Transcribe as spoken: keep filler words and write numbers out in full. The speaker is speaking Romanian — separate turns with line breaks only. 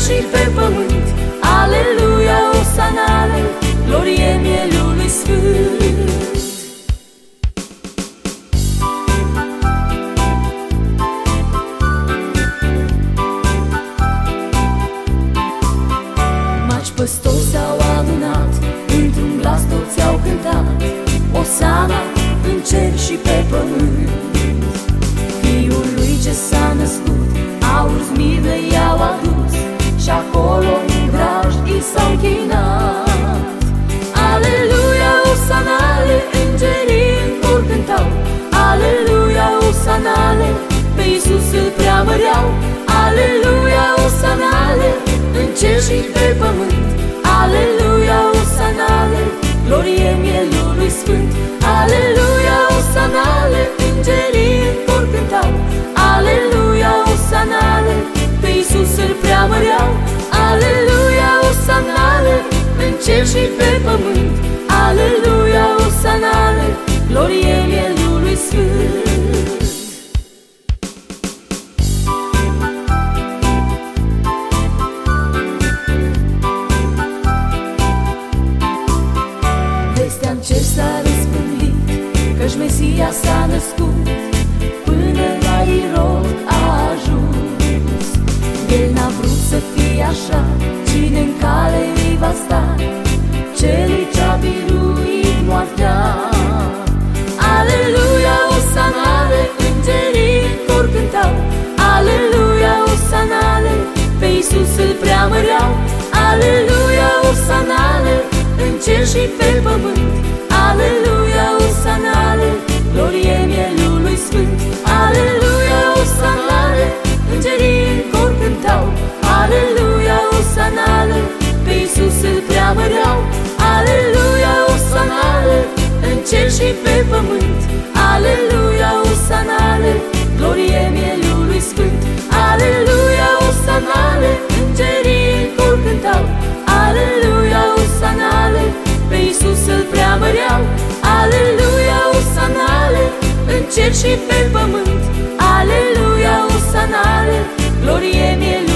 și pe pământ. Aleluia, osanale, glorie mielului sfânt. Maci păstori s-au adunat, într-un glas toți au cântat, Osana în cer și pe pământ. Fiul lui ce s-a născut, aur, smirnă i-au adus, și acolo în graj i s-au închinat. Aleluia, osanale, îngerii în cor cântau, Aleluia, osanale, pe Iisus îl preamăreau. Aleluia, osanale, în cer și pe pământ. Aleluia, osanale, glorie mielului sfânt. Aleluia, osanale, îngerii în cor cântau, Aleluia, osanale, pe Iisus îl preamăreau. Aleluia, osanale, în cer și pe pământ. Aleluia, osanale, glorie mielului sfânt. Vestea în cer s-a răspândit, căci Mesia s-a născut, până la Irod a ajuns. El n-a vrut să fie așa, cine în cale îi va sta, celui ce-a biruit moartea. Aleluia, osanale, îngerii în cor cântau, Aleluia, osanale, pe Iisus îl preamăreau. Aleluia, osanale, în cer și pe pământ. Aleluia, osanale, glorie mielului sfânt. Aleluia, osanale, îngerii în cor cântau, Aleluia, osanale, pe Iisus îl preamăreau. Aleluia, osanale, în cer și pe pământ. Aleluia, osanale, glorie mielului sfânt. Aleluia, osanale, îngerii în cor cântau, Aleluia, osanale, pe Iisus îl preamăreau. Aleluia, osanale, în cer și pe pământ. Aleluia, osanale, glorie mielului.